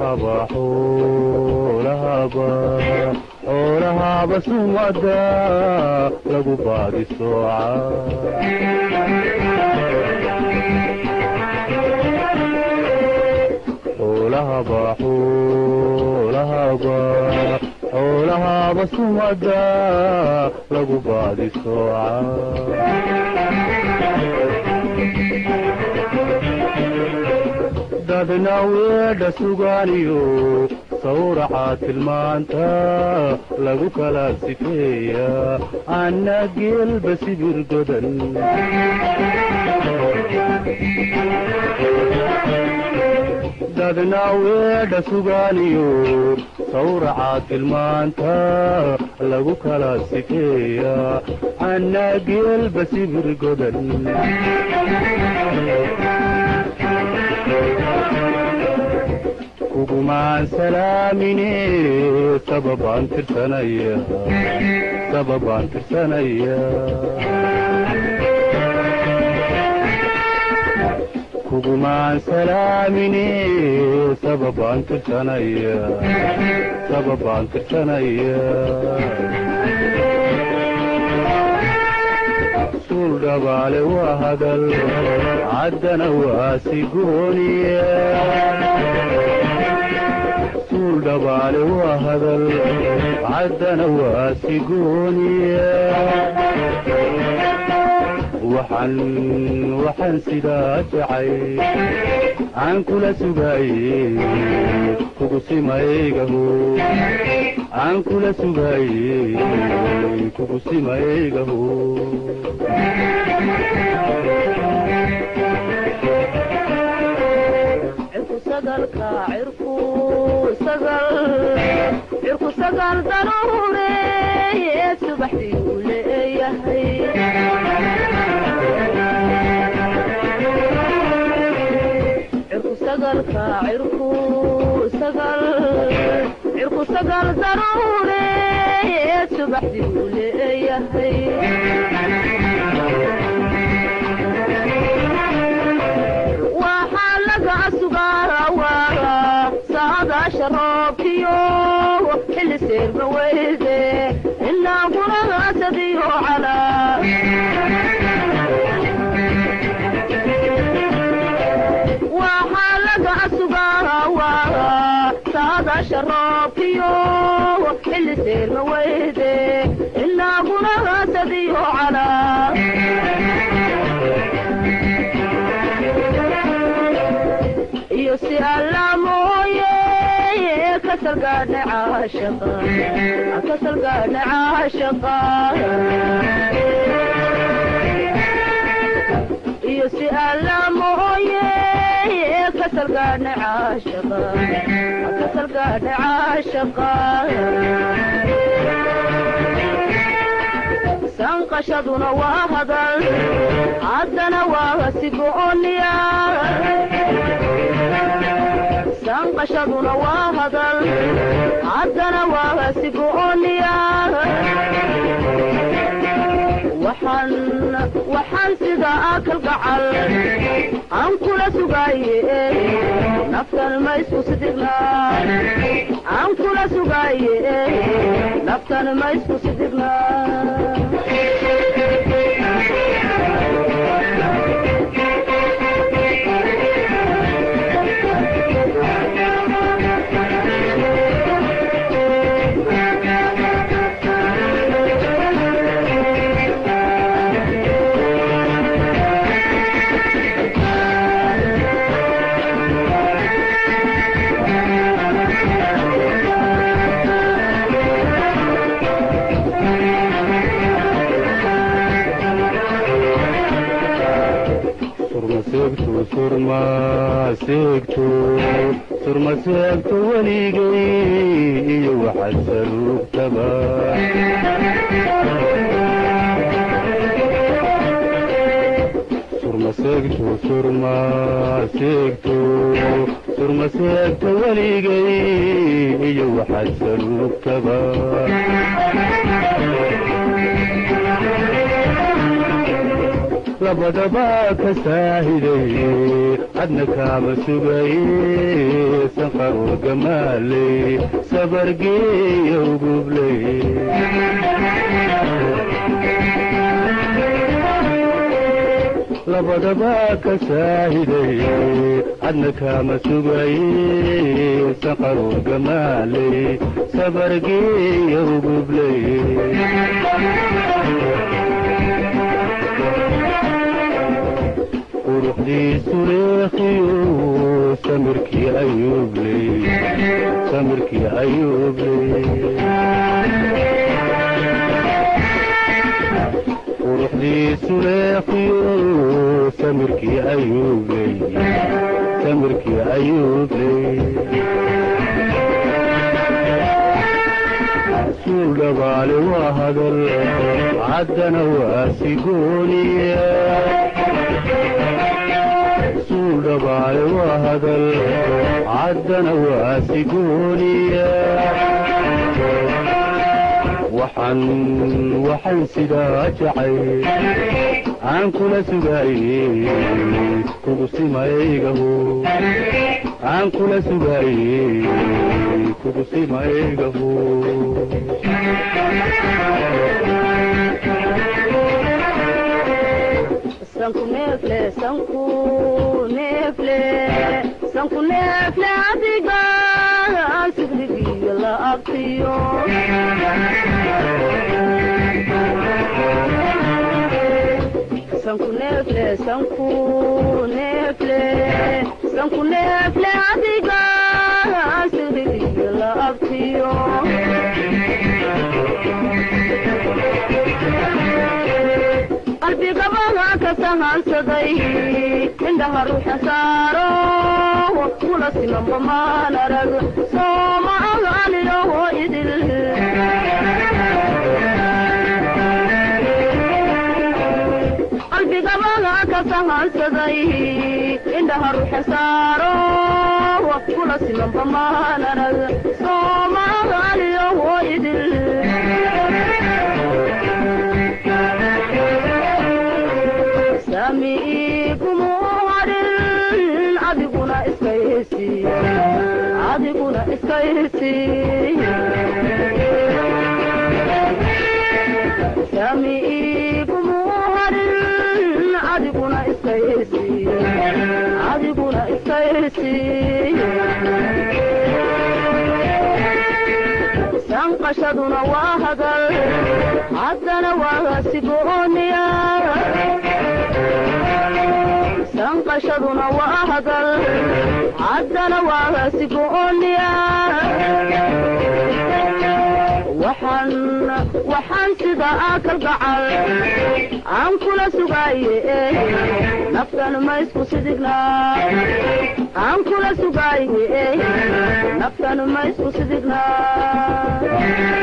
xoolahaba sumada lagu baadi sooca xoolahaba sumada lagu baadi sooca dadna weedha sugaaniyo sawraca tilmaanta lagu kala sifeeya anna geelba sibir godan dadna weedha sugaaniyo sawraca tilmaanta lagu kala sifeeya anna geelba sibir godan kugumaan salaamine sababaan tirsanaya kugumaan salaamine sababaan tirsanaya suul dhabaale waa hadal caddana waa sigooniya suul dhabaale waa hadal caddana waa sigooniya waxaan sidaa jacay aan kula sugaaye kugu simaygaho aan kula sugaaye kugu simaygaho cirku sagal daruureeye subaxdii uu leeyahay cirku sagal daruureeye subaxdii uu leeyahay waxaa laga sugaawaa saadaasha roobkiyo xilli seerma weyde ilaa guragaasadiyo calaa waxaa laga sugaawaa saadaasha roobkiyo xilli seerma weyde ilaa guragaasadiyo calaa iyo si alla mooye kasalgaadha caashaqa iyo si alla mooye kasalgaadha caashaqa sanqashaduna waa hadal haddana waa sigooniya sanqashaduna waa hadal haddana waa sigooniya waxaan sida akal gacal aan kula sugaaye naftan ma isku sidigna aan kula sugaaye naftan ma isku sidigna surma seegto weligay iyo waxaad saruugtaba surma seegto weligay iyo waxaad saruugtaba labadaba ka saahiday adna kaama sugay sanqarwa gamaaley sabargeeya ugubley labadaba ka saahiday adna kaama sugay sanqarwa gamaaley sabargeeya ugubley quruxdiisu leekhiyo samirkii ayuubley samirkii ayuubley quruxdiisu leekhiyo samirkii ayuubley samirkii ayuubley suul dhabaale waa hadal caddana waa sigooniya suul dhabaale waa hadal caddana waa sigooniya waxaan sidaa jacay aan kula sugaaye kugu simaygaho aan kula sugaaye kugu simaygaho sanku neefle sanku neefle sanku neefle adiga sigrigiyo la abtiyo sanku neefle sanku neefle sanku neefle adiga sigrigiyo la abtiyo qalbigabaha ka sahansaday indhaha ruuxa saaro kula simanba maan arag sooma agaaniyoho idil qalbigabaha ka sahansaday indhaha ruuxa saaro kula simanba maan arag sooma agaaniyoho idil adiguna iska hesi sami igumu harin adiguna iska hesi adiguna iska hesi sanqashaduna waa hadal haddana waa sigooniya sanqashaduna waa hadal haddana waa sigooniya waxaan sida akal gacal aan kula sugaaye naftan ma isku sidignaa aan kula sugaaye naftan ma isku sidignaa